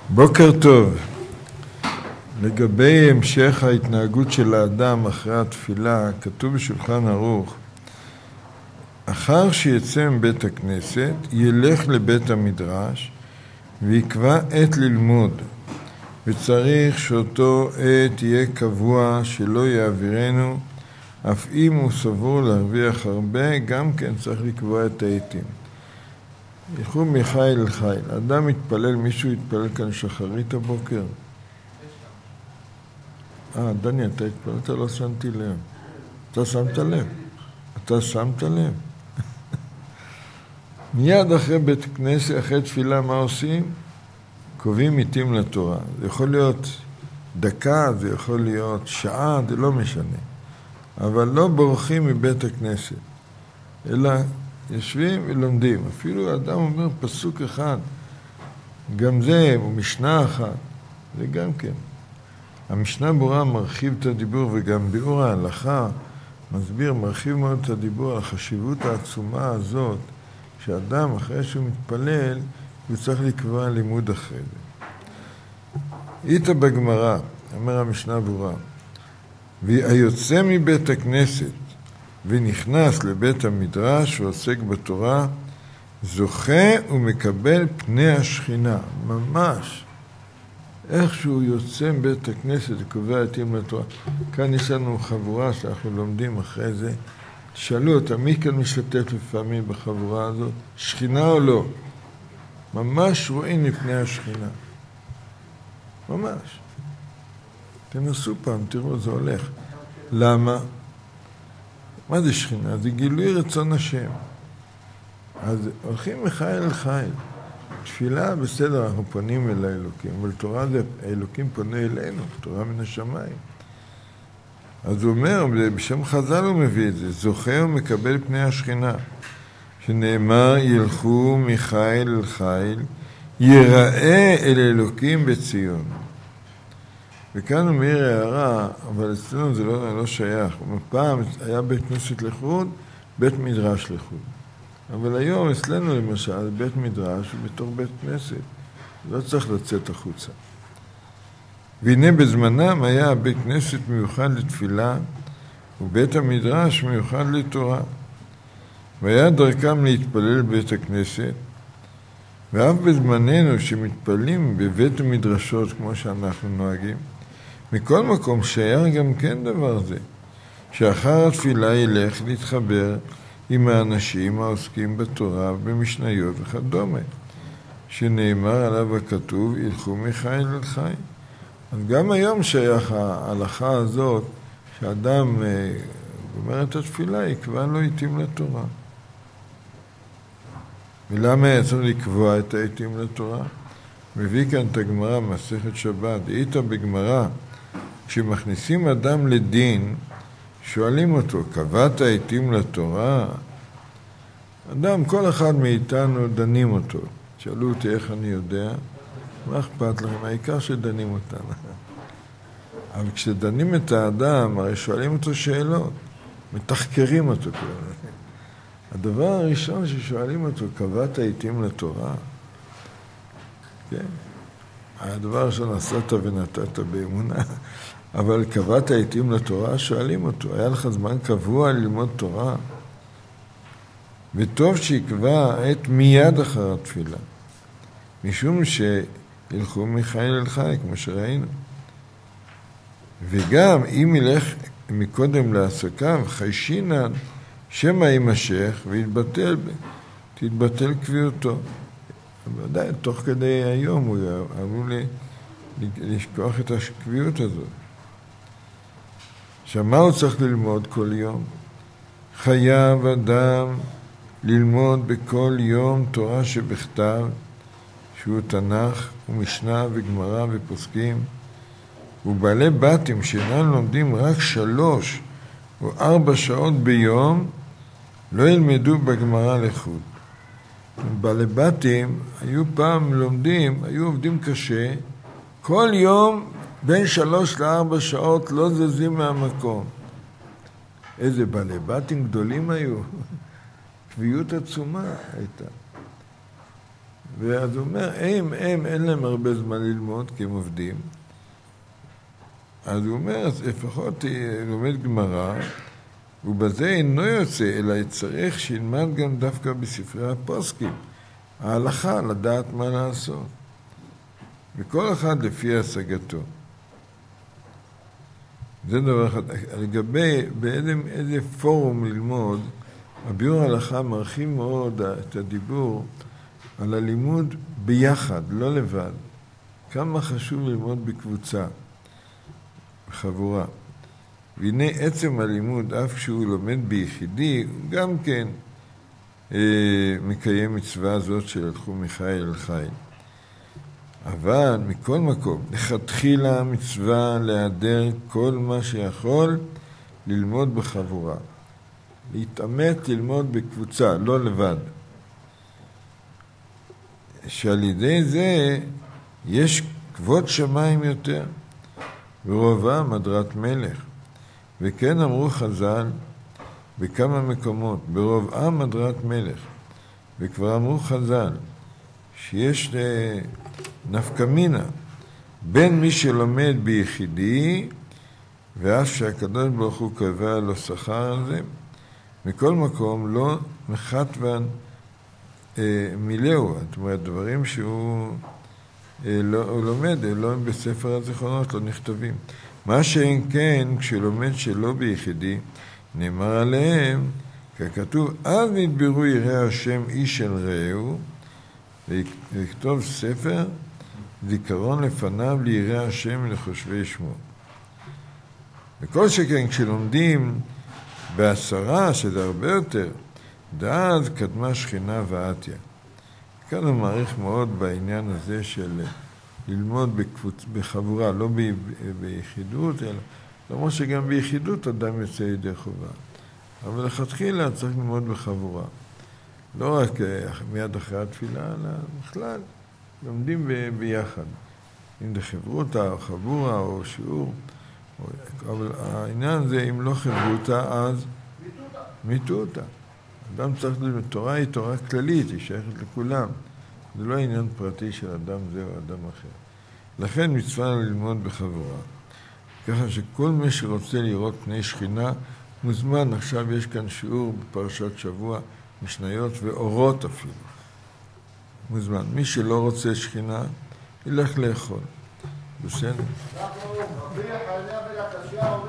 בוקר טוב. לגבי המשך ההתנהגות של האדם אחרי התפילה, כתוב בשולחן ערוך, אחר שיצא מבית הכנסת, ילך לבית המדרש ויקבע עת ללמוד, וצריך שאותו עת יהיה קבוע שלא יעבירנו, אף אם הוא סבור להרוויח הרבה, גם כן צריך לקבוע את העתים. ילכו מחיל אל חיל. אדם מתפלל, מישהו יתפלל כאן שחרית הבוקר? דני, אתה התפללת? לא שמתי לב. אתה שמת לב? אתה שמת לב? מיד אחרי בית כנסת, אחרי תפילה, מה עושים? קובעים עתים לתורה. זה יכול להיות דקה, זה יכול להיות שעה, זה לא משנה. אבל לא בורחים מבית הכנסת, אלא יושבים ולומדים. אפילו האדם אומר פסוק אחד, גם זה, או משנה אחת, זה גם כן. המשנה ברורה מרחיב את הדיבור, וגם ביאור ההלכה מסביר, מרחיב מאוד את הדיבור על החשיבות העצומה הזאת, שאדם אחרי שהוא מתפלל, הוא צריך לקבוע לימוד אחרי זה. איתה בגמרא, אומר המשנה ברורה, והיוצא מבית הכנסת ונכנס לבית המדרש ועוסק בתורה, זוכה ומקבל פני השכינה, ממש. איך שהוא יוצא מבית הכנסת וקובע עתים לתורה. כאן יש לנו חבורה שאנחנו לומדים אחרי זה. תשאלו אותה, מי כאן משתתף לפעמים בחבורה הזאת? שכינה או לא? ממש רואים לפני השכינה. ממש. תנסו פעם, תראו, זה הולך. למה? מה זה שכינה? זה גילוי רצון השם. אז הולכים מחיל אל חיל. תפילה בסדר, אנחנו פונים אל האלוקים, אבל תורה זה, האלוקים פונה אלינו, תורה מן השמיים. אז הוא אומר, בשם חז"ל הוא מביא את זה, זוכה ומקבל פני השכינה, שנאמר ילכו מחיל אל חיל, יראה אל אלוקים בציון. וכאן הוא מעיר הערה, אבל אצלנו זה לא שייך. פעם היה בית כנסת לחוד, בית מדרש לחוד. אבל היום אצלנו למשל, בית מדרש הוא בתור בית כנסת. לא צריך לצאת החוצה. והנה בזמנם היה בית כנסת מיוחד לתפילה, ובית המדרש מיוחד לתורה. והיה דרכם להתפלל בבית הכנסת, ואף בזמננו שמתפללים בבית המדרשות כמו שאנחנו נוהגים, מכל מקום שהיה גם כן דבר זה, שאחר התפילה ילך להתחבר עם האנשים העוסקים בתורה ובמשניות וכדומה, שנאמר עליו הכתוב, ילכו מחיל אל חיל. אז גם היום שייך ההלכה הזאת, שאדם אומר את התפילה, יקבע לו עתים לתורה. ולמה היה צריך לקבוע את העתים לתורה? מביא כאן את הגמרא, מסכת שבת, איתה בגמרא, כשמכניסים אדם לדין, שואלים אותו, קבעת עתים לתורה? אדם, כל אחד מאיתנו דנים אותו. שאלו אותי איך אני יודע, מה אכפת לכם? העיקר שדנים אותנו. אבל כשדנים את האדם, הרי שואלים אותו שאלות, מתחקרים אותו. הדבר הראשון ששואלים אותו, קבעת עתים לתורה? כן. הדבר הראשון עשת ונתת באמונה, אבל קבעת עתים לתורה, שואלים אותו, היה לך זמן קבוע ללמוד תורה? וטוב שיקבע עת מיד אחר התפילה, משום שילכו מחיל אל חיל, כמו שראינו. וגם אם ילך מקודם לעסקיו, חיישינן, שמא יימשך תתבטל קביעותו. ודאי, תוך כדי היום הוא עלול לשכוח את הקביעות הזאת. שמה הוא צריך ללמוד כל יום? חייב אדם ללמוד בכל יום תורה שבכתב, שהוא תנ"ך ומשנה וגמרא ופוסקים, ובעלי בתים שאינם לומדים רק 3 או 4 שעות ביום, לא ילמדו בגמרא לחוד. בעלי בתים היו פעם לומדים, היו עובדים קשה, כל יום בין 3 ל-4 שעות לא זזים מהמקום. איזה בעלי בתים גדולים היו. קביעות עצומה הייתה. ואז הוא אומר, אין להם הרבה זמן ללמוד, כי הם עובדים. אז הוא אומר, אז לפחות לומד גמרא, ובזה אינו יוצא, אלא צריך שילמד גם דווקא בספרי הפוסקים. ההלכה, לדעת מה לעשות. וכל אחד לפי השגתו. זה דבר אחד. לגבי באיזה פורום ללמוד, הביאור ההלכה מרחיב מאוד את הדיבור על הלימוד ביחד, לא לבד. כמה חשוב ללמוד בקבוצה, בחבורה. והנה עצם הלימוד, אף כשהוא לומד ביחידי, הוא גם כן מקיים מצווה זאת של הלכו מחיל אל חיל. אבל מכל מקום, לכתחילה מצווה להיעדר כל מה שיכול ללמוד בחבורה. להתאמץ ללמוד בקבוצה, לא לבד. שעל ידי זה יש כבוד שמיים יותר, ורובם הדרת מלך. וכן אמרו חז"ל בכמה מקומות, ברובם הדרת מלך. וכבר אמרו חז"ל שיש נפקא מינה בין מי שלומד ביחידי, ואף שהקדוש ברוך הוא קבע לו שכר על זה, מכל מקום לא מחתבן מילאו, זאת אומרת, דברים שהוא הוא לומד, לא בספר הזיכרונות, לא נכתבים. מה שאין כן, כשלומד שלא ביחידי, נאמר עליהם, ככתוב, אז נדברו יראה השם איש אל רעהו, וכתוב ספר, זיכרון לפניו ליראה השם לחושבי שמו. וכל שכן, כשלומדים בעשרה, שזה הרבה יותר, דאז קדמה שכינה ועתיה. כאן הוא מעריך מאוד בעניין הזה של ללמוד בחבורה, לא ביחידות, אלא למרות שגם ביחידות אדם יוצא ידי חובה. אבל לכתחילה צריך ללמוד בחבורה. לא רק מיד אחרי התפילה, אלא בכלל לומדים ביחד. אם זה חברותה או חבורה או שיעור. אבל העניין זה, אם לא חברותה, אז מיתותא. אדם צריך ללמוד, תורה היא תורה כללית, היא שייכת לכולם. זה לא עניין פרטי של אדם זה או אדם אחר. לכן מצווה ללמוד בחבורה. ככה שכל מי שרוצה לראות פני שכינה, מוזמן. עכשיו יש כאן שיעור בפרשת שבוע, משניות ואורות אפילו. מוזמן. מי שלא רוצה שכינה, ילך לאכול. בסדר?